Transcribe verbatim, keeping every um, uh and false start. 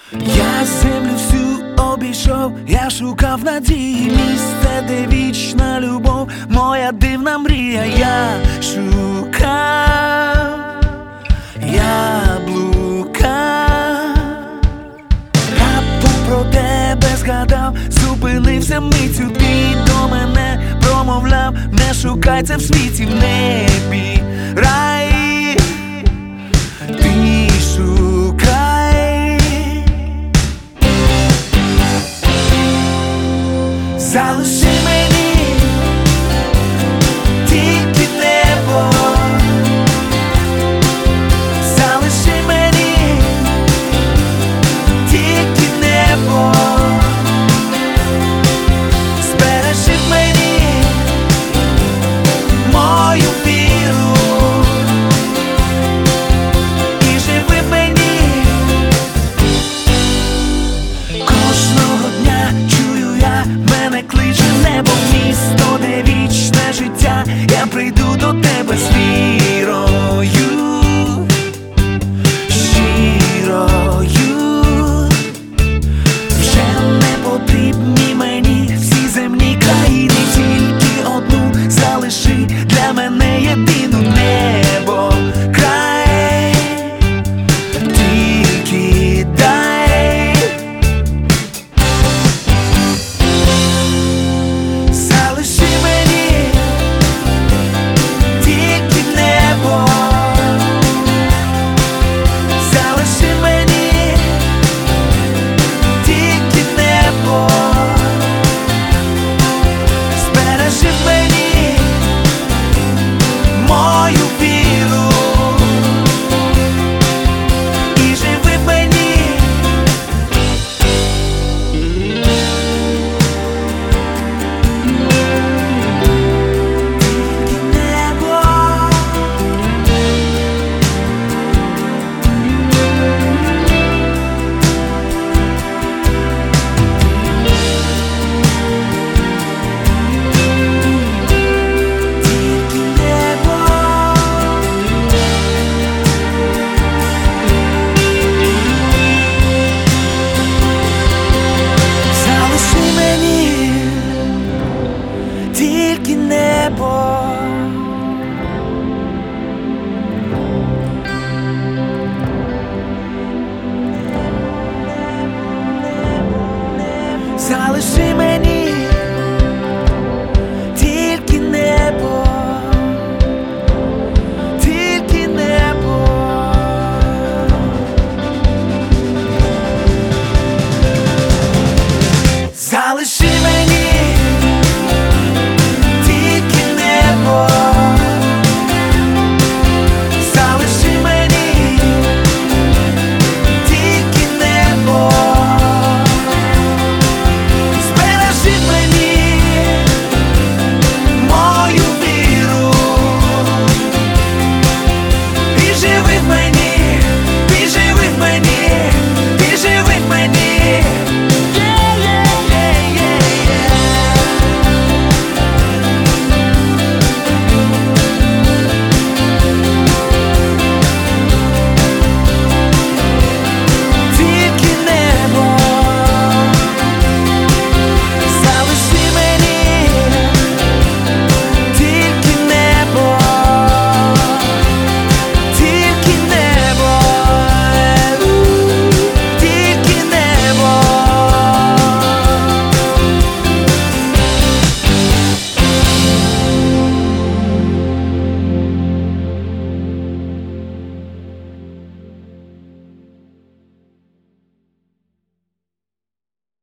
Я землю всю обійшов, я шукав надії, місце, де вічна любов, моя дивна мрія. Я шукав, я блукав, раптом про тебе згадав, зупинився митцю, ти до мене промовляв: не шукай це в світі, в небі рай. Ти шукай, залиши мені тільки небо, залиши мені тільки небо, збережи в мені мою віру і живи в мені. Кожного дня чую я, мене кличе небо, місто, де вічне життя. Я прийду до тебе з вірою, щирою. Вже не потрібні мені всі земні країни, тільки одну залиши для мене єдину: небо, край, тільки дай. Залиши мені тільки небо, залиши мені тільки небо, збережи в мені мою віру і живи в мені. Тільки небо, залиши мені